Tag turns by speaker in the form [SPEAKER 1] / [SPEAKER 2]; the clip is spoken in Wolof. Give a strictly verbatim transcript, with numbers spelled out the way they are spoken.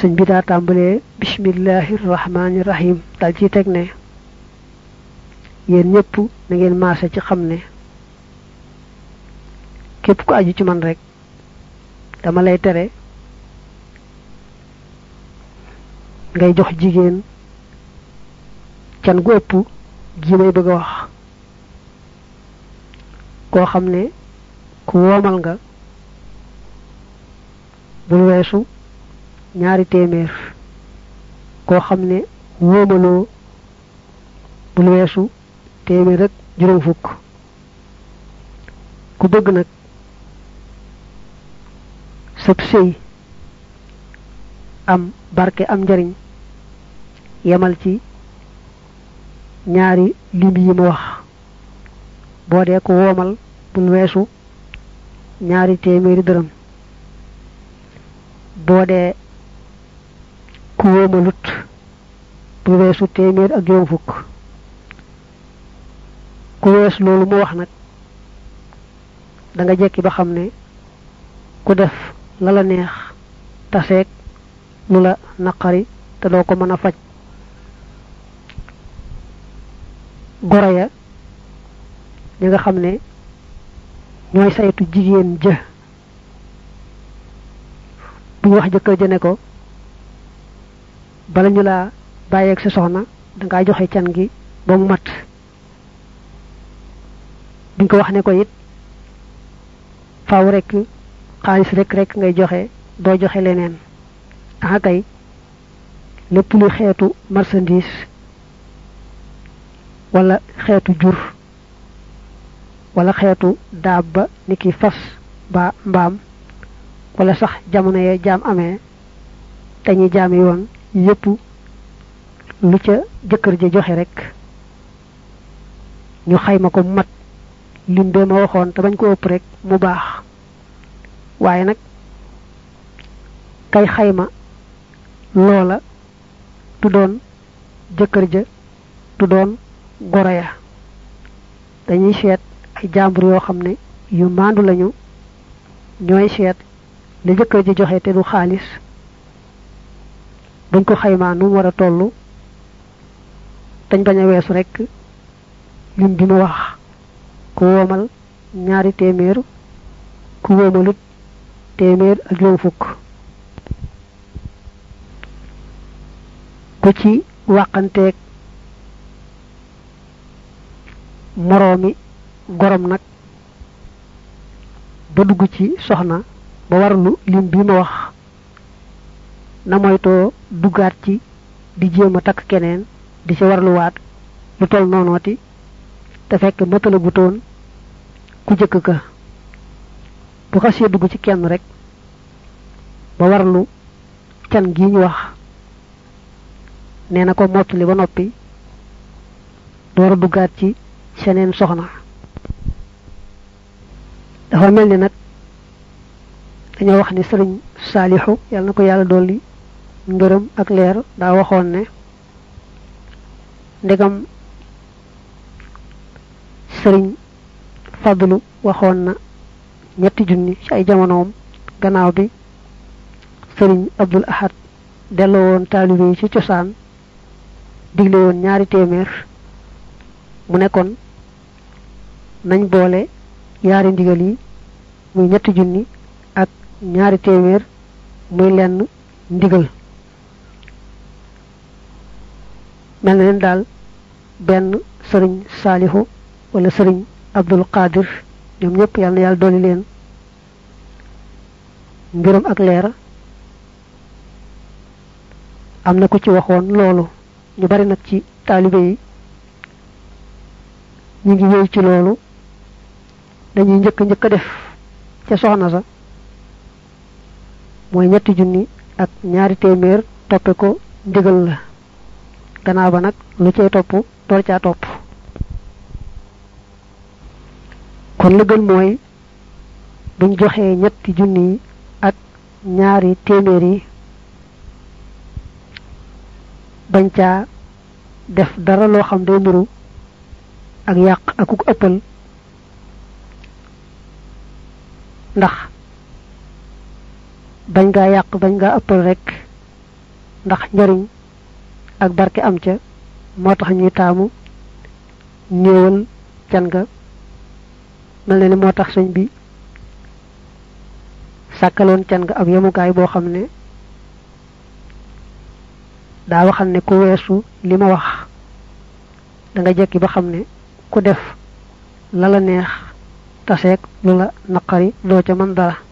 [SPEAKER 1] señ bi da tambalé bismillahir rahmanir rahim dal ci tek ne yeen ñepp na ngeen maase ci xamne képp ko aju ci man rek dama lay téré ngay jox jigéen can gu ëpp gi may bëgg wax koo xam ne ku woomal nga bul weesu ñaari téeméer koo xam ne woomaloo bul weesu téeméer rek juróom fukk ku bëgg nag sab sëy am barke am njariñ yamal ci ñaari lim yi ma wax bo dé ko womal bul wessu ñaari téeméeri dërëm bo dé ku womalut bul wessu téeméer ak juroom fukk ku wess lolu mo wax nak da nga jekki ba xamné ku def la la neex tassek lula naqari te do ko mëna faj goraya ñi nga xamné ñoy saytu jigéen je bu wax jëkkër ja ne ko bala ñu la bayé ak sa soxna da nga joxe can gi ba mu mat biñ ko wax ne ko it faaw rek xaalis rek rek ngay joxe do joxe leneen ah kay lepp lu xéetu marchandise wala xéetu jur wala xéetu dabba niki fas ba mbam wala sax jamono ye jam amé té ñi jami won yépp lu ca jëkër ja joxe rek ñu xayma ko mat lim be ma waxon té bañ ko ëpp rek mu baax waye nak kay xayma lola tu doon jëkër ja tu doon goraya dañuy seet ay jambur yo xamne yu mandu lañu ñoy seet li jëkër ji joxe té du xaaliss buñ ko xayma nu wara tollu dañ baña wessu rek lim bi ma wax ko womal ñaari téeméer ku womalut téeméer ak juroom fukk ko ci waxanteek moromi gorom nak ba dugg ci soxna ba warlu lim bi ma wax na moyto duggaat ci di jema tak keneen di ci warlu waat lu tol nonoti te fekk matala gutoon ku jëkk ka bu xasse dugg ci kenn rek ba warlu can gi ñu wax neena ko motali ba noppi door duggaat ci seneen soxna dafa melni nak dañu wax ni serigne salihu yalla nako yalla doli ngeureum ak leer da waxon ne ndegam serigne fadlu waxon na ñetti junni ci ay jamonoom gannaaw bi serigne abdul ahad delo won talibé ci ciosan diglé won ñaari témèr mu nekkon nañ boole yaari ndigal yi muy ñetti junni ak ñaari témèr muy lenn ndigal mel na leen daal benn sëriñ saalihu wala sëriñ abdul qadir ñoom ñëpp yàlla na yàlla dolli leen mbirum ak leer am na ko ci waxoon loolu ñu bari nag ci taalibe yi ñi ngi wéy ci loolu dañuy njëkk njëkk def ca soxna sa mooy ñetti junni ak ñaari téeméer toppe ko ndigal la gannaaw ba nag lu cay topp door caa topp kon la gën mooy buñ joxee ñetti junni ak ñaari téeméer yi bañ caa def dara loo xam day nuru ak yàq akuk ëppal ndax bañ nga yàq bañ nga ëppal rek ndax njariñ ak barke am ca moo tax ñuy taamu néewal can nga mel na ni moo tax sëñ bi sàkkaloon can nga ab yemukaay boo xam ne daa waxal ne ku weesu li ma wax da nga jekki ba xam ne ku def la la neex taseeg lu la naqari doo ca mën dara